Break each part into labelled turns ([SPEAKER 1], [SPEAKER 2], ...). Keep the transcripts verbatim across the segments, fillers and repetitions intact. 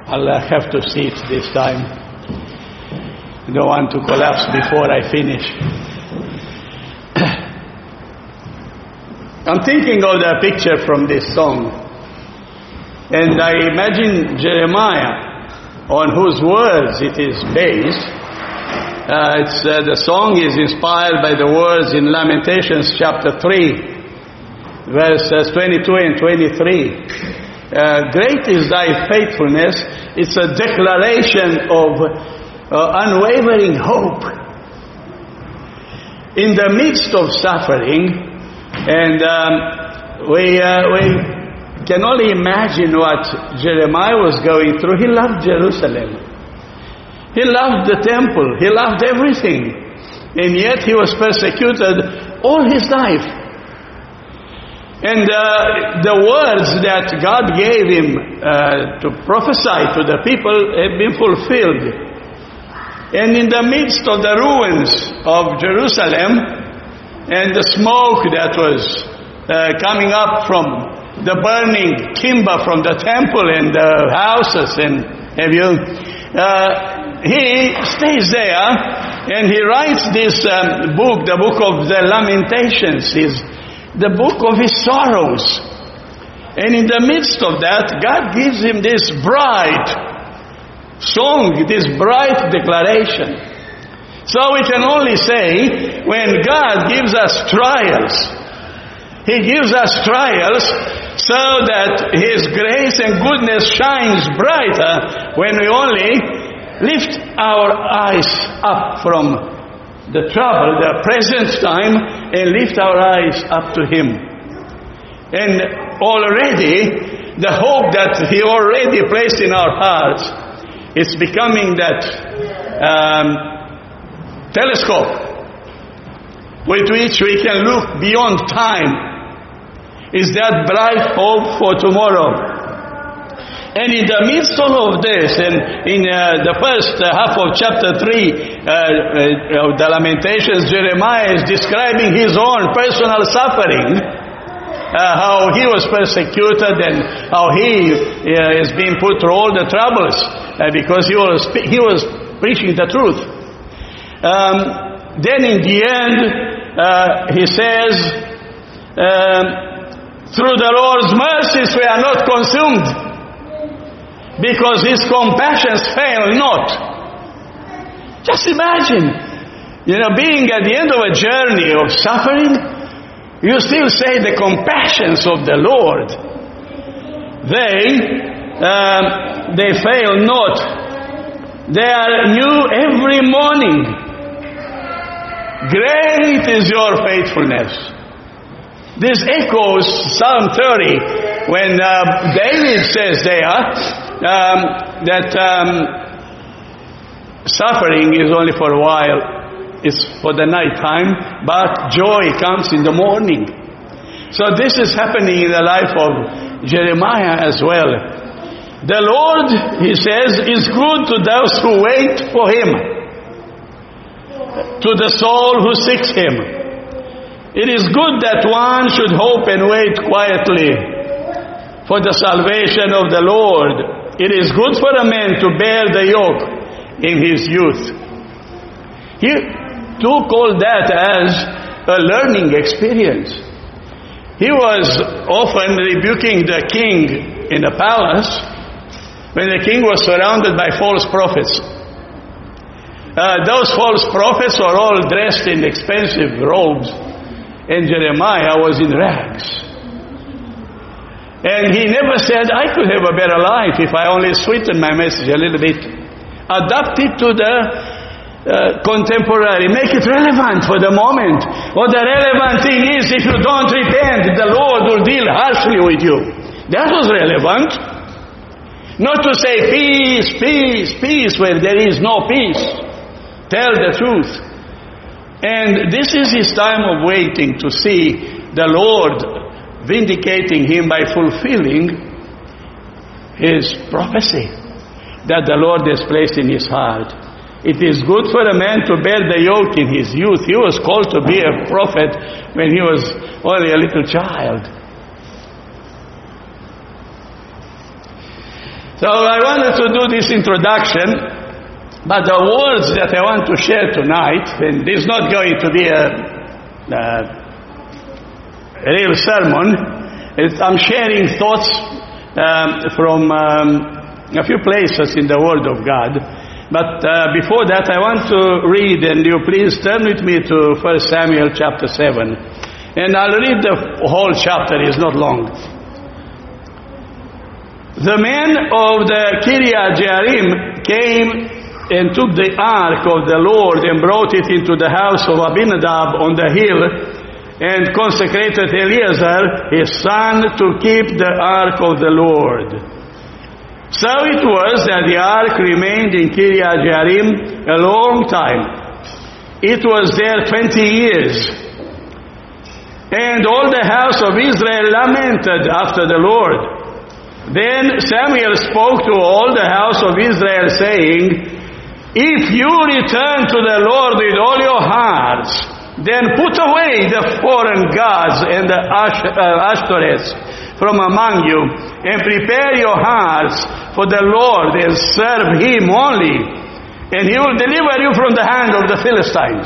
[SPEAKER 1] I'll uh, have to see it this time. I don't want to collapse before I finish. I'm thinking of the picture from this song. And I imagine Jeremiah, on whose words it is based. Uh, it's, uh, the song is inspired by the words in Lamentations chapter three, verses twenty-two and twenty-three. Uh, great is thy faithfulness. It's a declaration of uh, unwavering hope in the midst of suffering. And um, we, uh, we can only imagine what Jeremiah was going through. He loved Jerusalem. He loved the temple. He loved everything. And yet he was persecuted all his life. And uh, the words that God gave him uh, to prophesy to the people have been fulfilled. And in the midst of the ruins of Jerusalem and the smoke that was uh, coming up from the burning timber from the temple and the houses and have you, uh, he stays there and he writes this um, book, the book of the Lamentations, his the book of his sorrows. And in the midst of that, God gives him this bright song, this bright declaration. So we can only say, when God gives us trials, He gives us trials so that His grace and goodness shines brighter when we only lift our eyes up from the trouble, the present time, and lift our eyes up to Him. And already, the hope that He already placed in our hearts is becoming that um, telescope with which we can look beyond time. Is that bright hope for tomorrow. And in the midst of all of this, and in uh, the first uh, half of chapter three uh, uh, of the Lamentations, Jeremiah is describing his own personal suffering, uh, how he was persecuted and how he uh, is being put through all the troubles uh, because he was he was preaching the truth. Um, then in the end, uh, he says, um, "Through the Lord's mercies we are not consumed, because His compassions fail not." Just imagine, you know, being at the end of a journey of suffering, you still say the compassions of the Lord. They, um, they fail not. They are new every morning. Great is your faithfulness. This echoes Psalm thirty, when uh, David says there, Um, that um, suffering is only for a while, it's for the night time, but joy comes in the morning. So this is happening in the life of Jeremiah as well. The Lord, he says, is good to those who wait for Him, to the soul who seeks Him. It is good that one should hope and wait quietly for the salvation of the Lord. It is good for a man to bear the yoke in his youth. He too called that as a learning experience. He was often rebuking the king in the palace when the king was surrounded by false prophets. Uh, those false prophets were all dressed in expensive robes, and Jeremiah was in rags. And he never said, I could have a better life if I only sweeten my message a little bit. Adapt it to the uh, contemporary. Make it relevant for the moment. Or the relevant thing is, if you don't repent, the Lord will deal harshly with you. That was relevant. Not to say peace, peace, peace, where there is no peace. Tell the truth. And this is his time of waiting to see the Lord vindicating him by fulfilling his prophecy that the Lord has placed in his heart. It is good for a man to bear the yoke in his youth. He was called to be a prophet when he was only a little child. So I wanted to do this introduction, but the words that I want to share tonight, and this is not going to be a, a, a real sermon, it's, I'm sharing thoughts um, from um, a few places in the Word of God. But uh, before that, I want to read, and you please turn with me to First Samuel chapter seven. And I'll read the whole chapter, it's not long. The men of the Kiriath Jearim came and took the ark of the Lord and brought it into the house of Abinadab on the hill, and consecrated Eleazar, his son, to keep the ark of the Lord. So it was that the ark remained in Kiriath Jearim a long time. It was there twenty years. And all the house of Israel lamented after the Lord. Then Samuel spoke to all the house of Israel, saying, if you return to the Lord with all your hearts, then put away the foreign gods and the Ash- uh, Ashtoreths from among you, and prepare your hearts for the Lord, and serve Him only, and He will deliver you from the hand of the Philistines.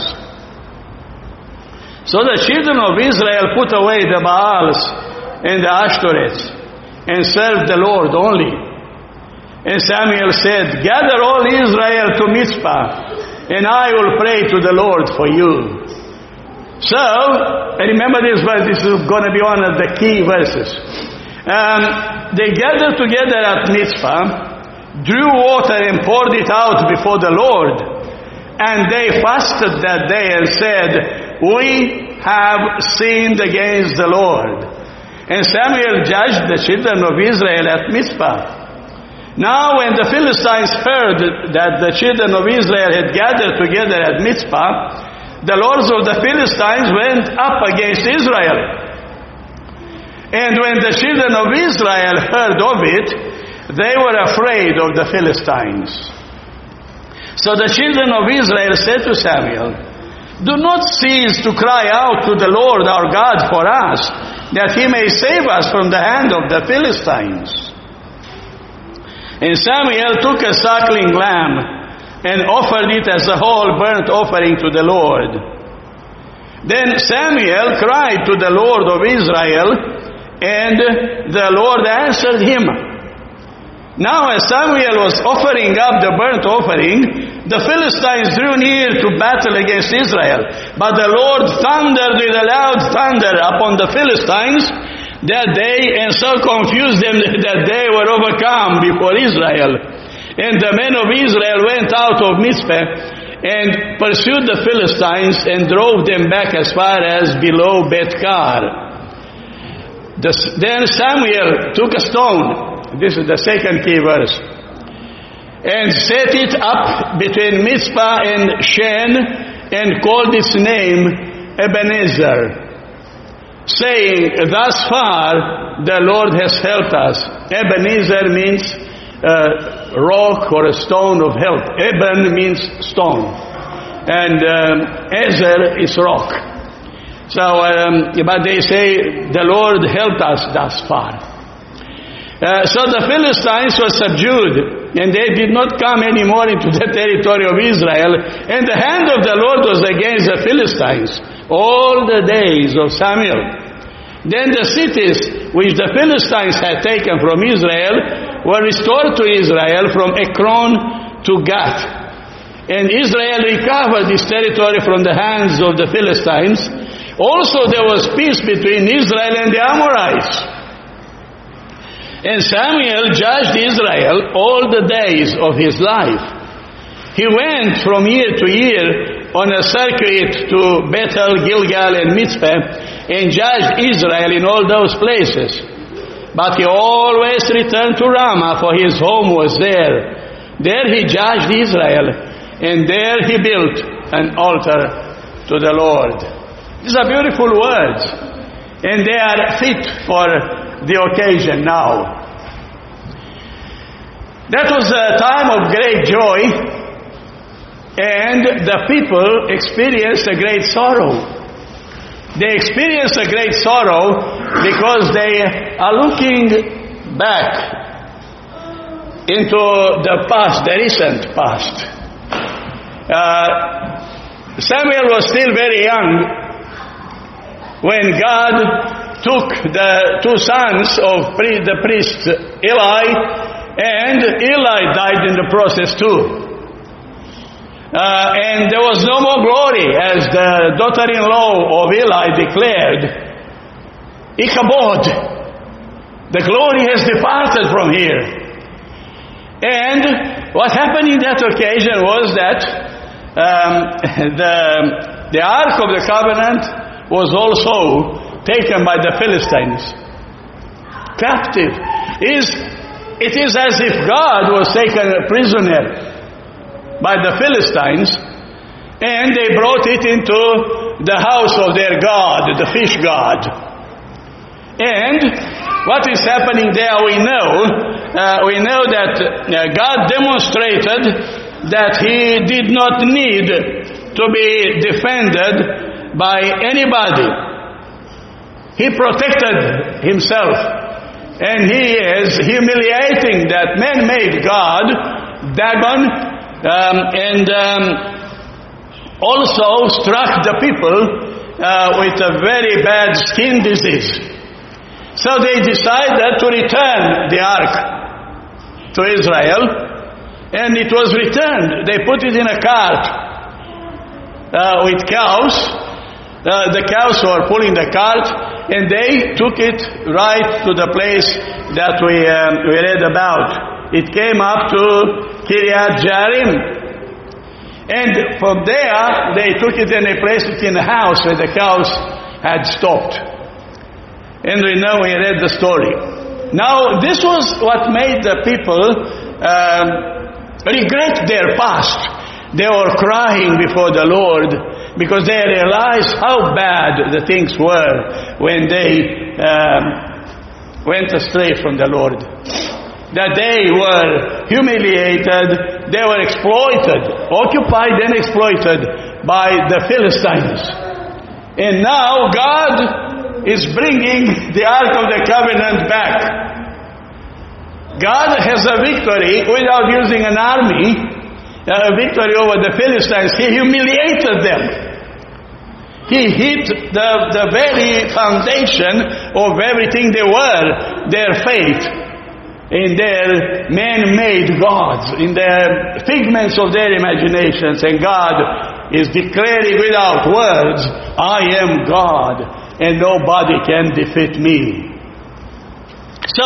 [SPEAKER 1] So the children of Israel put away the Baals and the Ashtoreths, and served the Lord only. And Samuel said, gather all Israel to Mizpah, and I will pray to the Lord for you. So, remember this verse, this is going to be one of the key verses. Um, they gathered together at Mizpah, drew water and poured it out before the Lord. And they fasted that day and said, we have sinned against the Lord. And Samuel judged the children of Israel at Mizpah. Now when the Philistines heard that the children of Israel had gathered together at Mizpah, the lords of the Philistines went up against Israel. And when the children of Israel heard of it, they were afraid of the Philistines. So the children of Israel said to Samuel, do not cease to cry out to the Lord our God for us, that He may save us from the hand of the Philistines. And Samuel took a suckling lamb and offered it as a whole burnt offering to the Lord. Then Samuel cried to the Lord of Israel, and the Lord answered him. Now as Samuel was offering up the burnt offering, the Philistines drew near to battle against Israel. But the Lord thundered with a loud thunder upon the Philistines that day, and so confused them that they were overcome before Israel. And the men of Israel went out of Mizpah and pursued the Philistines and drove them back as far as below Beth-kar. The, then Samuel took a stone, this is the second key verse, and set it up between Mizpah and Shen, and called its name Ebenezer, saying, thus far the Lord has helped us. Ebenezer means Uh, rock or a stone of help. Eben means stone, and um, Ezer is rock. So, um, but they say the Lord helped us thus far. Uh, so the Philistines were subdued, and they did not come anymore into the territory of Israel, and the hand of the Lord was against the Philistines all the days of Samuel. Then the cities which the Philistines had taken from Israel were restored to Israel from Ekron to Gath. And Israel recovered this territory from the hands of the Philistines. Also there was peace between Israel and the Amorites. And Samuel judged Israel all the days of his life. He went from year to year on a circuit to Bethel, Gilgal, and Mizpah, and judged Israel in all those places. But he always returned to Ramah, for his home was there. There he judged Israel, and there he built an altar to the Lord. These are beautiful words, and they are fit for the occasion now. That was a time of great joy, and the people experienced a great sorrow. They experience a great sorrow because they are looking back into the past, the recent past. Uh, Samuel was still very young when God took the two sons of the priest Eli, and Eli died in the process too. Uh, and there was no more glory, as the daughter-in-law of Eli declared, Ichabod, the glory has departed from here. And what happened in that occasion was that um, the, the Ark of the Covenant was also taken by the Philistines, captive. It is, it is as if God was taken a prisoner by the Philistines, and they brought it into the house of their god, the fish god. And what is happening there, we know. Uh, we know that uh, God demonstrated that He did not need to be defended by anybody. He protected Himself. And He is humiliating that man-made God, Dagon, Um, and um, also struck the people uh, with a very bad skin disease. So they decided to return the ark to Israel, and it was returned. They put it in a cart uh, with cows. Uh, the cows were pulling the cart, and they took it right to the place that we, um, we read about. It came up to Kiryat Jearim. And from there, they took it and they placed it in the house where the cows had stopped. And we know, we read the story. Now, this was what made the people um, regret their past. They were crying before the Lord because they realized how bad the things were when they um, went astray from the Lord. That they were humiliated, they were exploited, occupied and exploited by the Philistines. And now God is bringing the Ark of the Covenant back. God has a victory without using an army, a victory over the Philistines. He humiliated them. He hit the, the very foundation of everything they were, their faith, in their man-made gods, in the figments of their imaginations. And God is declaring without words, I am God, and nobody can defeat me. So,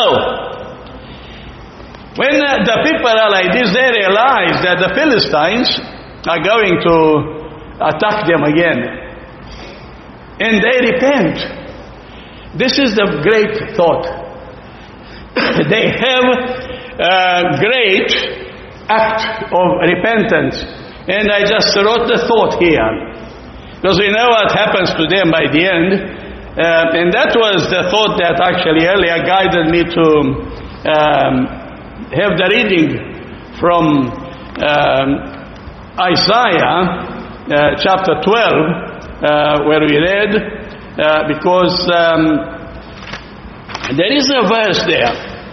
[SPEAKER 1] when uh, the people are like this, they realize that the Philistines are going to attack them again. And they repent. This is the great thought. They have a great act of repentance. And I just wrote the thought here, because we know what happens to them by the end. Uh, and that was the thought that actually earlier guided me to um, have the reading from um, Isaiah uh, chapter twelve, uh, where we read, uh, because um, there is a verse there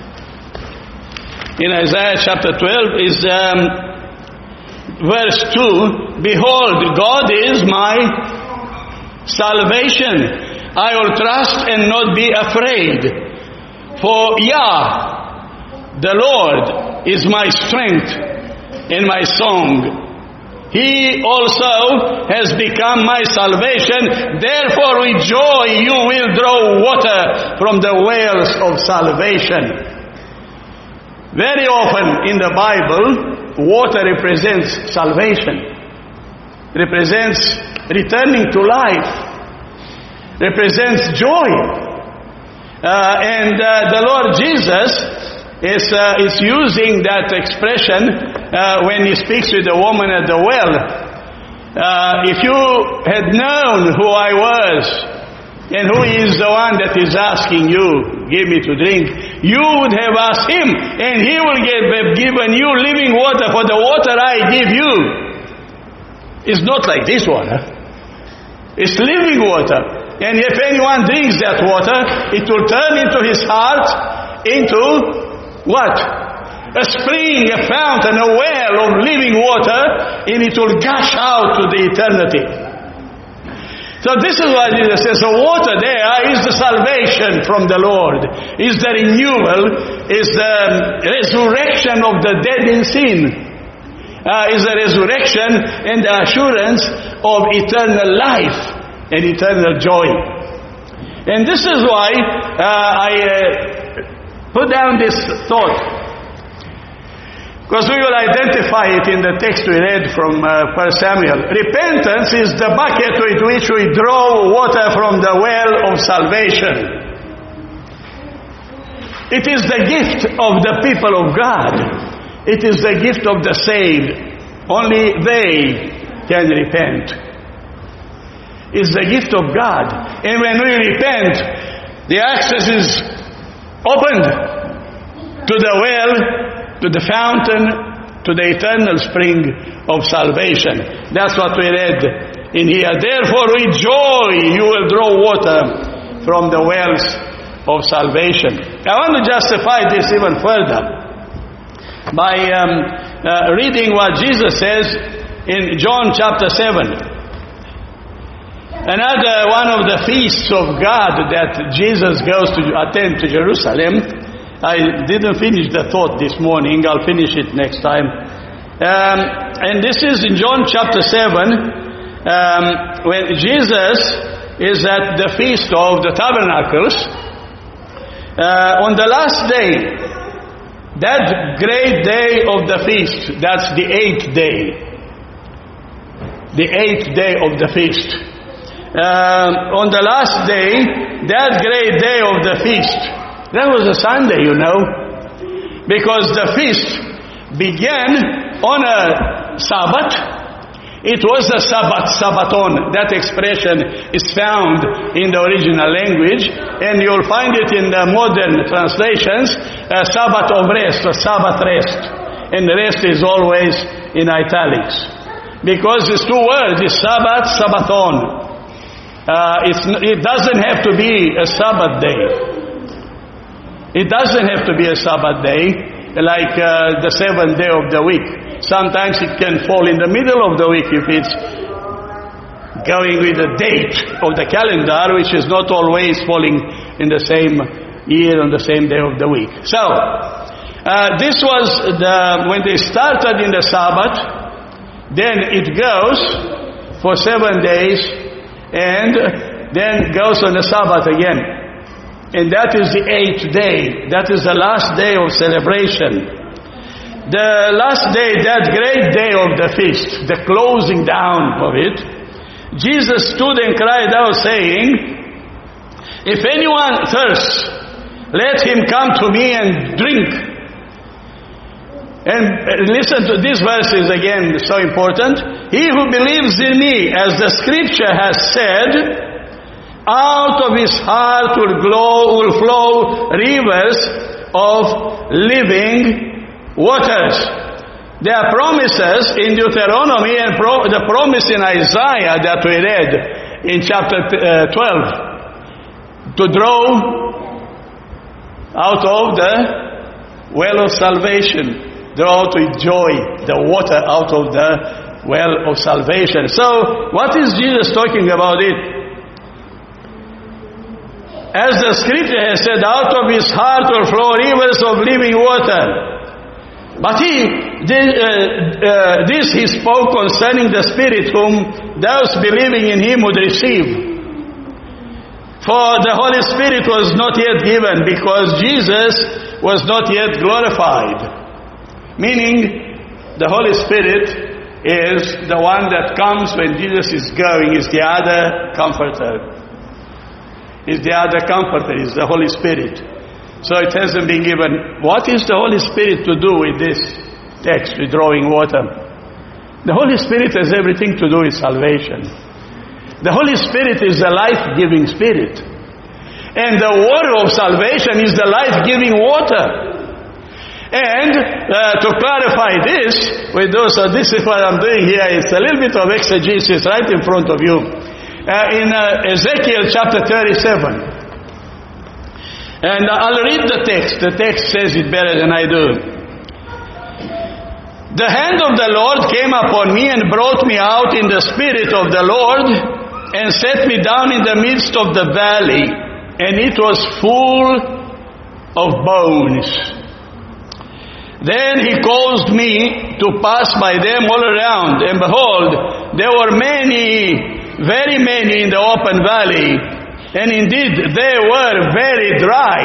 [SPEAKER 1] in Isaiah chapter twelve, is um, verse two. Behold, God is my salvation. I will trust and not be afraid. For Yah, the Lord, is my strength and my song. He also has become my salvation. Therefore with joy you will draw water from the wells of salvation. Very often in the Bible, water represents salvation, represents returning to life, represents joy. Uh, and uh, the Lord Jesus is, uh, is using that expression uh, when He speaks with the woman at the well. Uh, if you had known who I was, and who is the one that is asking you, give me to drink, you would have asked Him, and He will have given you living water. For the water I give you is not like this water. It's living water. And if anyone drinks that water, it will turn into his heart into what? a spring, a fountain, a well of living water, and it will gush out to the eternity. So this is why Jesus says, the water there is the salvation from the Lord, is the renewal, is the resurrection of the dead in sin, uh, is the resurrection and the assurance of eternal life and eternal joy. And this is why uh, I uh, put down this thought, because we will identify it in the text we read from uh, First Samuel. Repentance is the bucket with which we draw water from the well of salvation. It is the gift of the people of God. It is the gift of the saved. Only they can repent. It's the gift of God. And when we repent, the access is opened to the well, to the fountain, to the eternal spring of salvation. That's what we read in here. Therefore with joy you will draw water from the wells of salvation. I want to justify this even further by um, uh, reading what Jesus says in John chapter seven. Another one of the feasts of God that Jesus goes to attend to Jerusalem. I didn't finish the thought this morning. I'll finish it next time. Um, and this is in John chapter seven, um, when Jesus is at the feast of the tabernacles. Uh, on the last day, that great day of the feast, that's the eighth day. The eighth day of the feast. Uh, on the last day, that great day of the feast, that was a Sunday, you know, because the feast began on a Sabbath. It was a Sabbath, Sabbaton. That expression is found in the original language, and you'll find it in the modern translations, a Sabbath of rest, or Sabbath rest. And the rest is always in italics. Because these two words, is Sabbath, Sabbaton. Uh, it's, it doesn't have to be a Sabbath day. It doesn't have to be a Sabbath day, like uh, the seventh day of the week. Sometimes it can fall in the middle of the week if it's going with the date of the calendar, which is not always falling in the same year on the same day of the week. So, uh, this was the, when they started in the Sabbath, then it goes for seven days, and then goes on the Sabbath again. And that is the eighth day. That is the last day of celebration. The last day, that great day of the feast, the closing down of it, Jesus stood and cried out saying, if anyone thirsts, let him come to me and drink. And listen to these verses again, so important. He who believes in me, as the scripture has said, out of his heart will, glow, will flow rivers of living waters. There are promises in Deuteronomy and pro- the promise in Isaiah that we read in chapter uh, twelve to draw out of the well of salvation, draw to joy the water out of the well of salvation. So what is Jesus talking about it? As the scripture has said, out of his heart will flow rivers of living water. But he, this, uh, uh, this he spoke concerning the Spirit whom those believing in him would receive. For the Holy Spirit was not yet given, because Jesus was not yet glorified. Meaning, the Holy Spirit is the one that comes when Jesus is going, is the other comforter. Is the other comforter, is the Holy Spirit. So it hasn't been given. What is the Holy Spirit to do with this text, with drawing water? The Holy Spirit has everything to do with salvation. The Holy Spirit is the life-giving Spirit. And the water of salvation is the life-giving water. And uh, to clarify this, with those, uh, this is what I'm doing here, it's a little bit of exegesis right in front of you. Uh, in uh, Ezekiel chapter thirty-seven. And uh, I'll read the text. The text says it better than I do. The hand of the Lord came upon me and brought me out in the spirit of the Lord and set me down in the midst of the valley, and it was full of bones. Then he caused me to pass by them all around, and behold, there were many, very many in the open valley, and indeed they were very dry.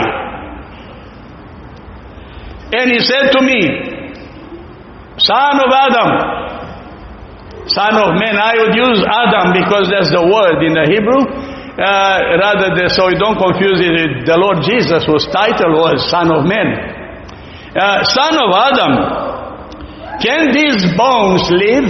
[SPEAKER 1] And he said to me, Son of Adam, son of man. I would use Adam because that's the word in the Hebrew, uh, rather than, so you don't confuse it with the Lord Jesus, whose title was Son of Man. Uh, son of Adam, can these bones live?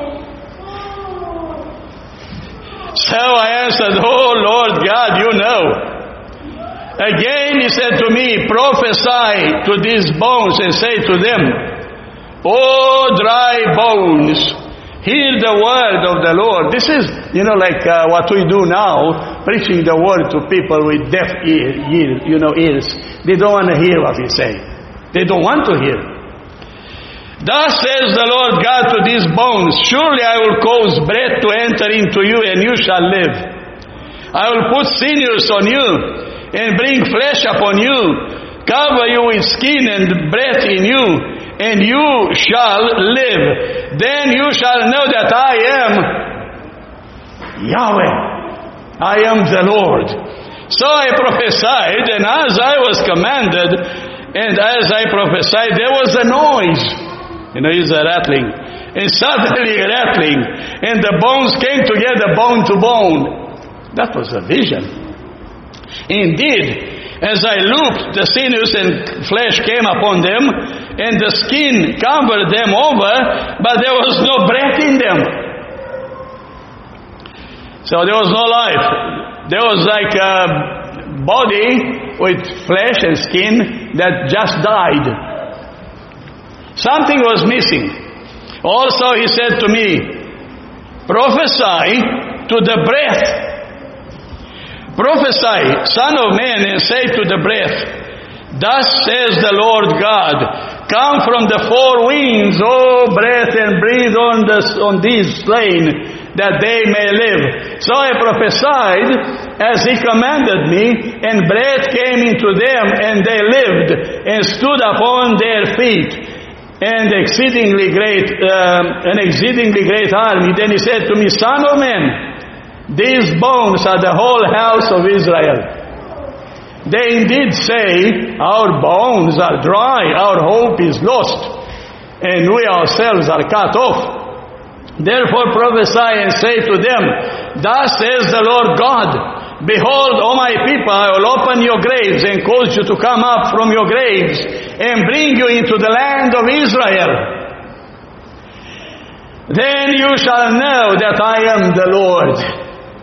[SPEAKER 1] So I answered, Oh Lord God, you know. Again he said to me, prophesy to these bones and say to them, O dry bones, hear the word of the Lord. This is, you know, like uh, what we do now, preaching the word to people with deaf ear, ear, you know, ears. They don't want to hear what we say. They don't want to hear. Thus says the Lord God to these bones, surely I will cause breath to enter into you, and you shall live. I will put sinews on you, and bring flesh upon you, cover you with skin and breath in you, and you shall live. Then you shall know that I am Yahweh. I am the Lord. So I prophesied, and as I was commanded, and as I prophesied, there was a noise. You know, it's a rattling. And suddenly a rattling. And the bones came together, bone to bone. That was a vision. Indeed, as I looked, the sinews and flesh came upon them, and the skin covered them over, but there was no breath in them. So there was no life. There was like a body with flesh and skin that just died. Something was missing. Also he said to me, prophesy to the breath. Prophesy, Son of Man, and say to the breath, thus says the Lord God, come from the four winds, O breath, and breathe on, the, on these slain, that they may live. So I prophesied as he commanded me, and breath came into them, and they lived, and stood upon their feet, and exceedingly great, uh, an exceedingly great army. Then he said to me, Son of man, these bones are the whole house of Israel. They indeed say, our bones are dry, our hope is lost, and we ourselves are cut off. Therefore prophesy and say to them, thus says the Lord God, behold, O my people, I will open your graves and cause you to come up from your graves and bring you into the land of Israel. Then you shall know that I am the Lord,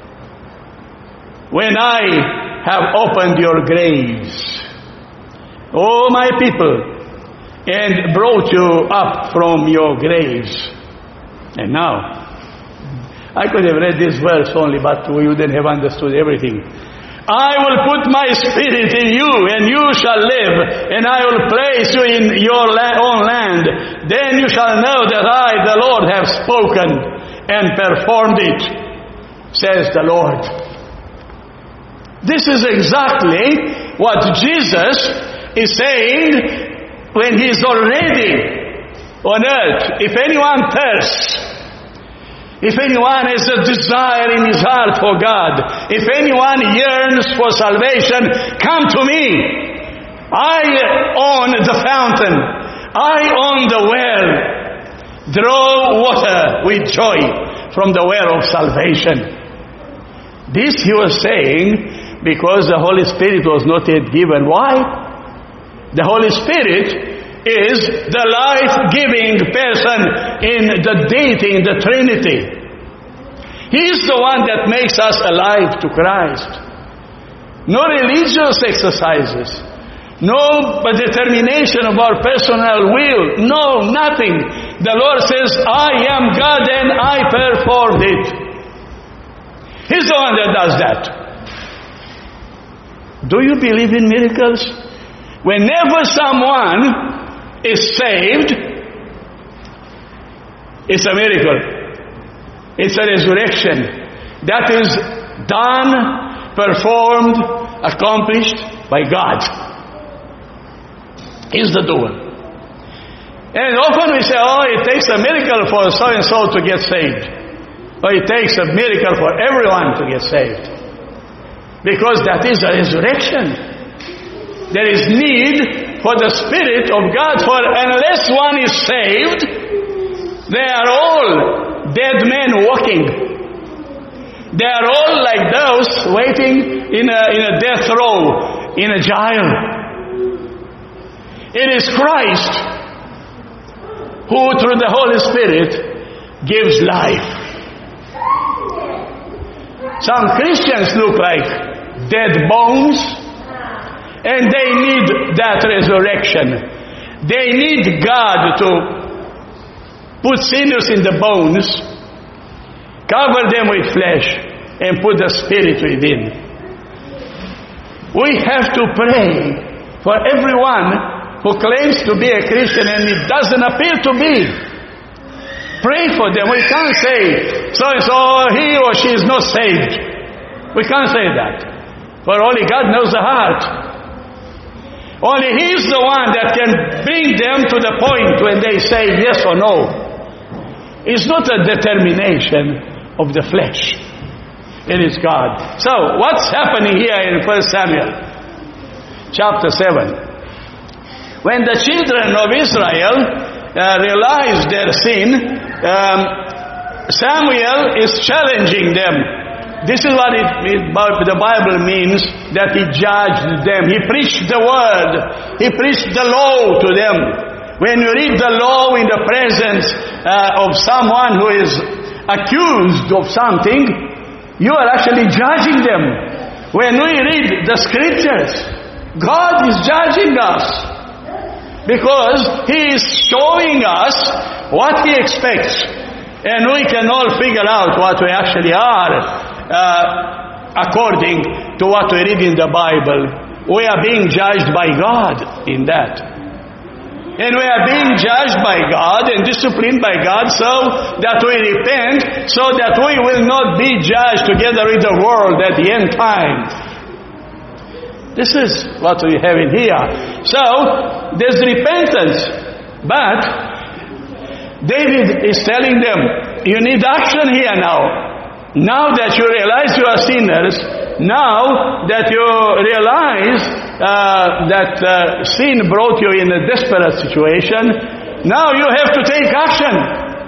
[SPEAKER 1] when I have opened your graves, O my people, and brought you up from your graves. And now, I could have read this verse only, but you wouldn't have understood everything. I will put my spirit in you, and you shall live, and I will place you in your own land. Then you shall know that I, the Lord, have spoken and performed it, says the Lord. This is exactly what Jesus is saying when he is already on earth. If anyone thirsts, if anyone has a desire in his heart for God, if anyone yearns for salvation, come to me. I own the fountain. I own the well. Draw water with joy from the well of salvation. This he was saying because the Holy Spirit was not yet given. Why? The Holy Spirit is the life-giving person in the deity, in the Trinity. He is the one that makes us alive to Christ. No religious exercises, no determination of our personal will, no, nothing. The Lord says, I am God and I performed it. He's the one that does that. Do you believe in miracles? Whenever someone is saved, It's a miracle. It's a resurrection. That is done, performed, accomplished by God. He's the doer. And often we say, oh, it takes a miracle for so-and-so to get saved. Or it takes a miracle for everyone to get saved. Because that is a resurrection. There is need for the Spirit of God, for unless one is saved, they are all dead men walking. They are all like those waiting in a, in a death row, in a jail. It is Christ who, through the Holy Spirit, gives life. Some Christians look like dead bones, and they need that resurrection. They need God to put sinews in the bones, cover them with flesh, and put the Spirit within. We have to pray for everyone who claims to be a Christian and it doesn't appear to be. Pray for them. We can't say, so-and-so, he or she is not saved. We can't say that. For only God knows the heart. Only He is the one that can bring them to the point when they say yes or no. It's not a determination of the flesh. It is God. So, what's happening here in First Samuel chapter seven? When the children of Israel uh, realized their sin, um, Samuel is challenging them. This is what it, it, the Bible means, that he judged them. He preached the word. He preached the law to them. When you read the law in the presence uh, of someone who is accused of something, you are actually judging them. When we read the scriptures, God is judging us, because He is showing us what He expects. And we can all figure out what we actually are uh, according to what we read in the Bible. We are being judged by God in that. And we are being judged by God and disciplined by God so that we repent, so that we will not be judged together with the world at the end time. This is what we have in here. So, there's repentance. But David is telling them, you need action here now. Now that you realize you are sinners, now that you realize uh, that uh, sin brought you in a desperate situation, now you have to take action.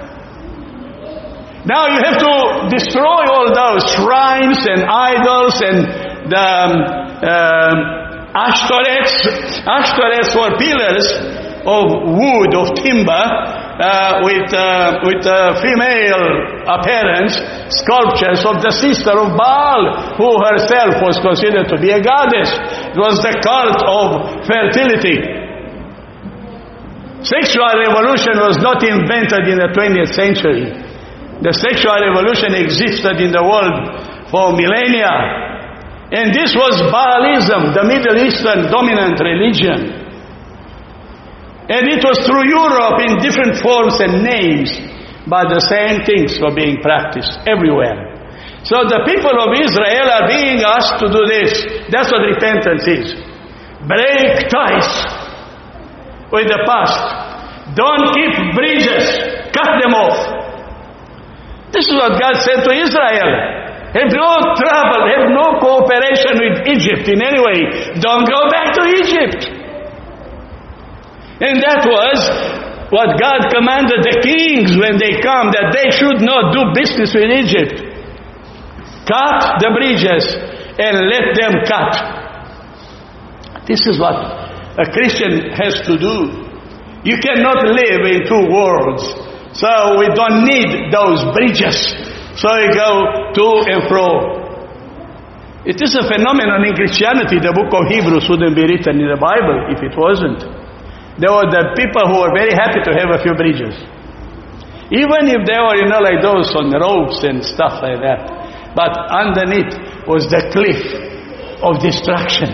[SPEAKER 1] Now you have to destroy all those shrines and idols and the um, um, Ashtoreths. Ashtoreths were pillars of wood, of timber, uh, with uh, with uh, female appearance, sculptures of the sister of Baal, who herself was considered to be a goddess. It was the cult of fertility. Sexual revolution was not invented in the twentieth century. The sexual revolution existed in the world for millennia. And this was Baalism, the Middle Eastern dominant religion. And it was through Europe in different forms and names, but the same things were being practiced everywhere. So the people of Israel are being asked to do this. That's what repentance is. Break ties with the past. Don't keep bridges. Cut them off. This is what God said to Israel. Have no trouble, have no cooperation with Egypt in any way. Don't go back to Egypt. And that was what God commanded the kings when they come, that they should not do business with Egypt. Cut the bridges and let them cut. This is what a Christian has to do. You cannot live in two worlds. So we don't need those bridges. So you go to and fro. It is a phenomenon in Christianity. The book of Hebrews wouldn't be written in the Bible if it wasn't. There were the people who were very happy to have a few bridges. Even if they were, you know, like those on ropes and stuff like that. But underneath was the cliff of destruction.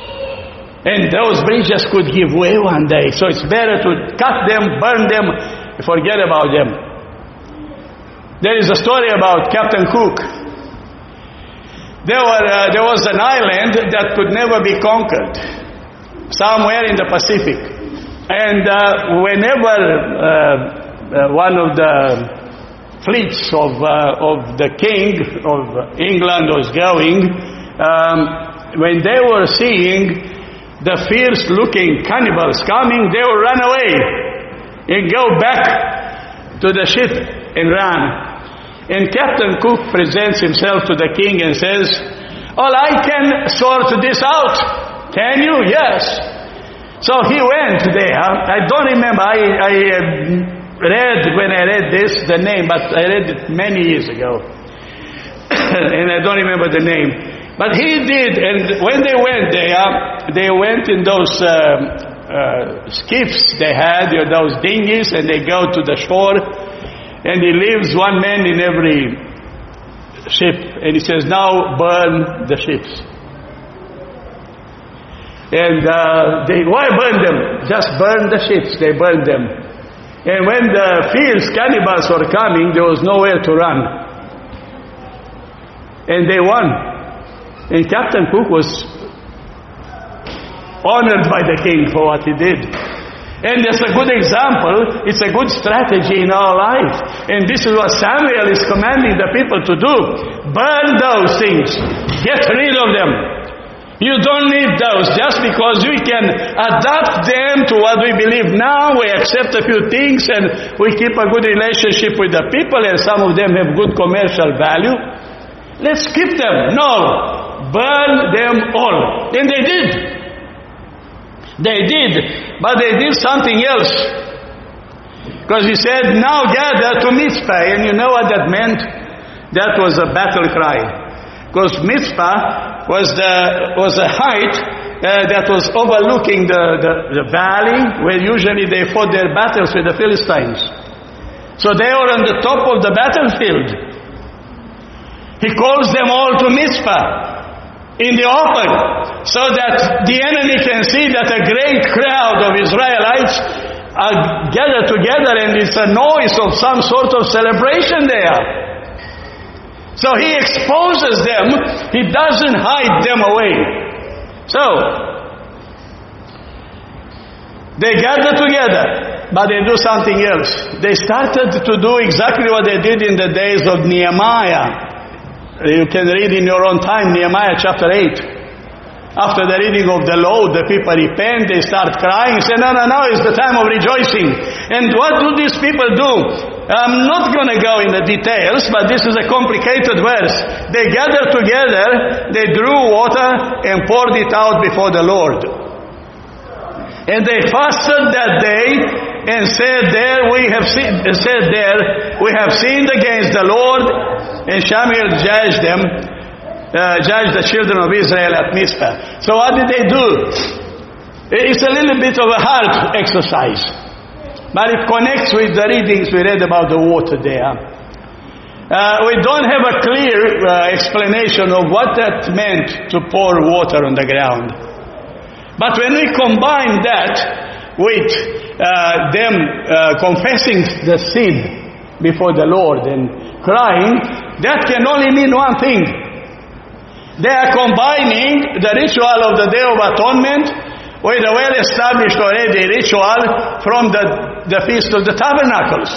[SPEAKER 1] And those bridges could give way one day. So it's better to cut them, burn them, forget about them. There is a story about Captain Cook. There, were, uh, there was an island that could never be conquered, somewhere in the Pacific. And uh, whenever uh, uh, one of the fleets of, uh, of the king of England was going, um, when they were seeing the fierce-looking cannibals coming, they would run away and go back to the ship and run. And Captain Cook presents himself to the king and says, "Well, I can sort this out. Can you?" "Yes." So he went there. I don't remember. I, I uh, read, when I read this, the name, but I read it many years ago. And I don't remember the name. But he did, and when they went there, they went in those uh, uh, skiffs they had, you know, those dinghies, and they go to the shore. And he leaves one man in every ship. And he says, "Now burn the ships." And uh, they, why burn them? Just burn the ships. They burned them. And when the fierce cannibals were coming, there was nowhere to run. And they won. And Captain Cook was honored by the king for what he did. And it's a good example, it's a good strategy in our life. And this is what Samuel is commanding the people to do. Burn those things. Get rid of them. You don't need those. Just because we can adapt them to what we believe now, we accept a few things and we keep a good relationship with the people, and some of them have good commercial value. Let's keep them. No. Burn them all. And they did. They did, but they did something else. Because he said, "Now gather to Mizpah." And you know what that meant? That was a battle cry. Because Mizpah was the was a height uh, that was overlooking the, the, the valley where usually they fought their battles with the Philistines. So they were on the top of the battlefield. He calls them all to Mizpah in the open, so that the enemy can see that a great crowd of Israelites are gathered together, and it's a noise of some sort of celebration there. So he exposes them. He doesn't hide them away. So they gather together, but they do something else. They started to do exactly what they did in the days of Nehemiah. You can read in your own time, Nehemiah chapter eight. After the reading of the law, the people repent, they start crying, say, "No, no, no, it's the time of rejoicing." And what do these people do? I'm not going to go in the details, but this is a complicated verse. They gathered together, they drew water and poured it out before the Lord. And they fasted that day and said, "There we have seen, said there we have sinned against the Lord." And Samuel judged them, uh, judged the children of Israel at Mizpah. So what did they do? It's a little bit of a hard exercise, but it connects with the readings we read about the water there. Uh, we don't have a clear uh, explanation of what that meant to pour water on the ground. But when we combine that with uh, them uh, confessing the sin before the Lord and crying, that can only mean one thing. They are combining the ritual of the Day of Atonement with a well-established already ritual from the, the Feast of the Tabernacles.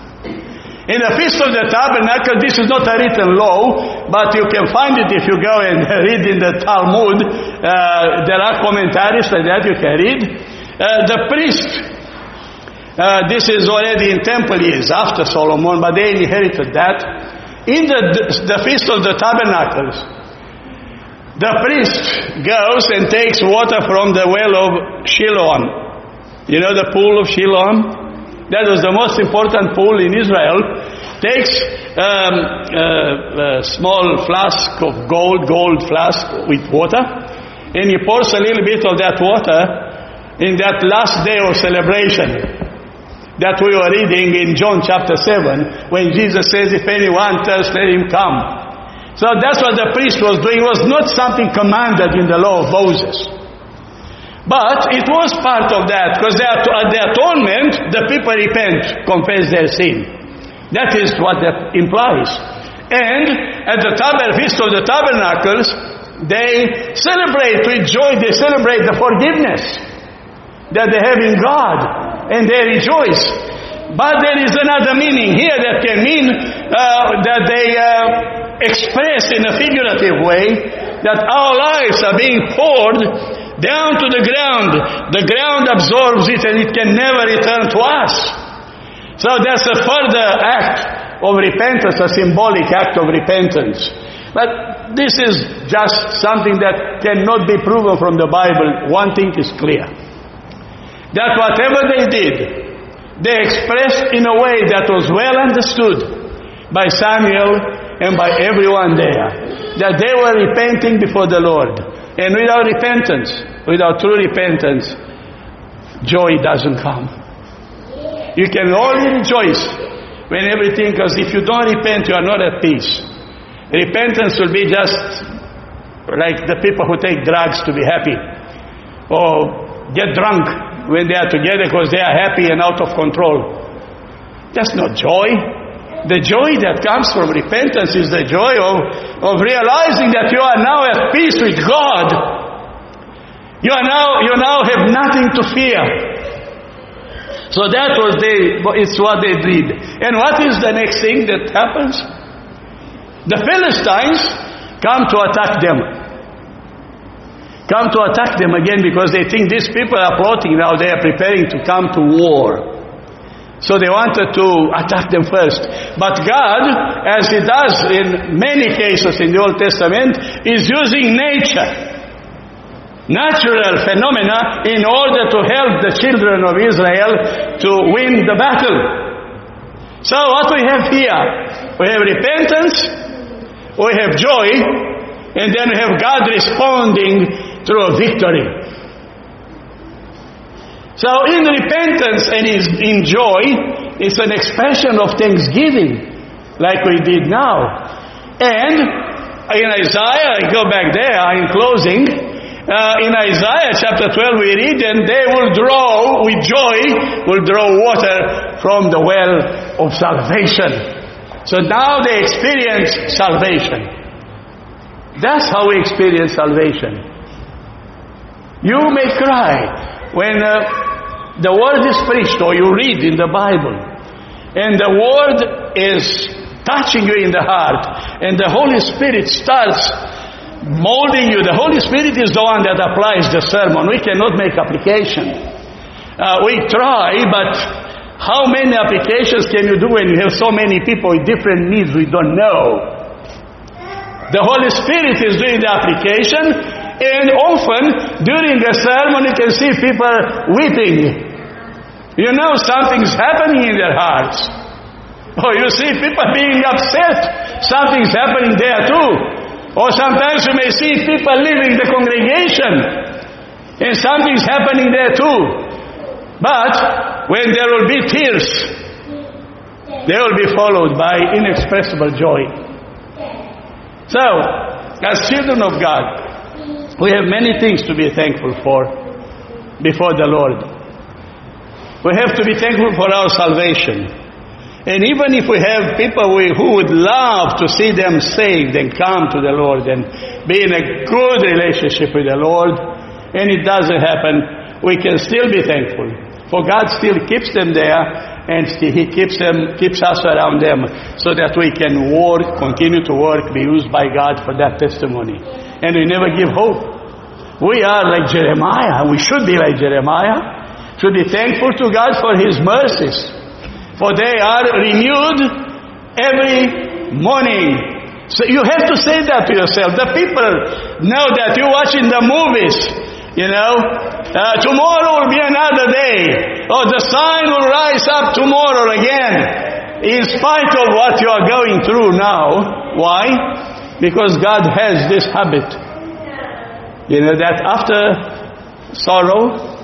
[SPEAKER 1] In the Feast of the Tabernacle, this is not a written law, but you can find it if you go and read in the Talmud. Uh, there are commentaries like that you can read. Uh, the priest, uh, this is already in temple years after Solomon, but they inherited that. In the, the Feast of the Tabernacles, the priest goes and takes water from the well of Shiloam. You know the pool of Shiloam? That was the most important pool in Israel. Takes um, a, a small flask of gold, gold flask with water, and he pours a little bit of that water in that last day of celebration that we were reading in John chapter seven, when Jesus says, "If anyone thirsts, let him come." So that's what the priest was doing. It was not something commanded in the law of Moses. But it was part of that, because at the atonement, the people repent, confess their sin. That is what that implies. And at the tab- Feast of the Tabernacles, they celebrate with joy, they celebrate the forgiveness that they have in God, and they rejoice. But there is another meaning here that can mean uh, that they uh, express in a figurative way that our lives are being poured down to the ground. The ground absorbs it and it can never return to us. So that's a further act of repentance, a symbolic act of repentance. But this is just something that cannot be proven from the Bible. One thing is clear, that whatever they did, they expressed in a way that was well understood by Samuel and by everyone there, that they were repenting before the Lord. And without repentance, without true repentance, joy doesn't come. You can only rejoice when everything, because if you don't repent, you are not at peace. Repentance will be just like the people who take drugs to be happy, or get drunk when they are together because they are happy and out of control. That's not joy. The joy that comes from repentance is the joy of, of realizing that you are now at peace with God. You are now, you now have nothing to fear. So that was they, it's what they did. And what is the next thing that happens? The Philistines come to attack them. Come to attack them again because they think these people are plotting now, they are preparing to come to war. So they wanted to attack them first. But God, as He does in many cases in the Old Testament, is using nature, natural phenomena, in order to help the children of Israel to win the battle. So what we have here, we have repentance, we have joy, and then we have God responding through a victory. So in repentance and in joy, it's an expression of thanksgiving, like we did now. And in Isaiah, I go back there in closing, uh, in Isaiah chapter twelve we read, and they will draw, with joy, will draw water from the well of salvation. So now they experience salvation. That's how we experience salvation. You may cry when uh, the word is preached, or you read in the Bible, and the word is touching you in the heart, and the Holy Spirit starts molding you. The Holy Spirit is the one that applies the sermon. We cannot make application. Uh, we try, but how many applications can you do when you have so many people with different needs we don't know? The Holy Spirit is doing the application, and often during the sermon you can see people weeping. You know something's happening in their hearts. Or you see people being upset. Something's happening there too. Or sometimes you may see people leaving the congregation, and something's happening there too. But when there will be tears, they will be followed by inexpressible joy. So, as children of God, we have many things to be thankful for before the Lord. We have to be thankful for our salvation. And even if we have people we, who would love to see them saved and come to the Lord and be in a good relationship with the Lord, and it doesn't happen, we can still be thankful. For God still keeps them there, and He keeps them, keeps us around them, so that we can work, continue to work, be used by God for that testimony. And we never give hope. We are like Jeremiah. We should be like Jeremiah. Should be thankful to God for His mercies, for they are renewed every morning. So you have to say that to yourself. The people know that you're watching the movies, you know. Uh, tomorrow will be another day. Or the sun will rise up tomorrow again. In spite of what you are going through now. Why? Because God has this habit. You know that after sorrow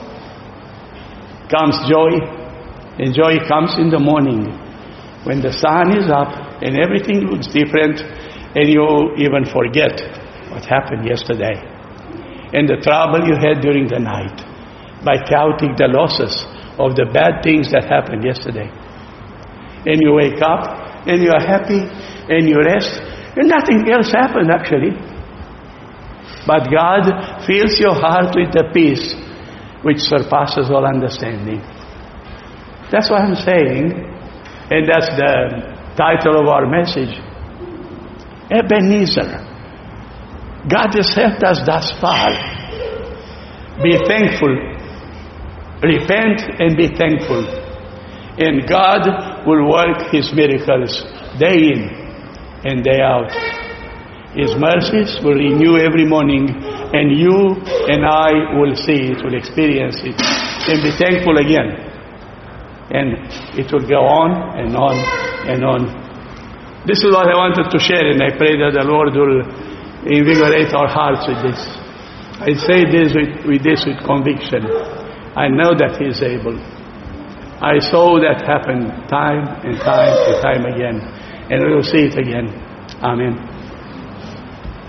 [SPEAKER 1] comes joy, and joy comes in the morning when the sun is up and everything looks different, and you even forget what happened yesterday and the trouble you had during the night. by counting the losses of the bad things that happened yesterday. And you wake up, and you are happy, and you rest, and nothing else happened actually. But God fills your heart with the peace which surpasses all understanding. That's what I'm saying, and that's the title of our message. Ebenezer. God has helped us thus far. Be thankful. Repent and be thankful. And God will work His miracles day in and day out. His mercies will renew every morning, and you and I will see it, will experience it, and be thankful again. And it will go on and on and on. This is what I wanted to share, and I pray that the Lord will invigorate our hearts with this. I say this with, with this with conviction. I know that He is able. I saw that happen time and time and time again, and we will see it again. Amen.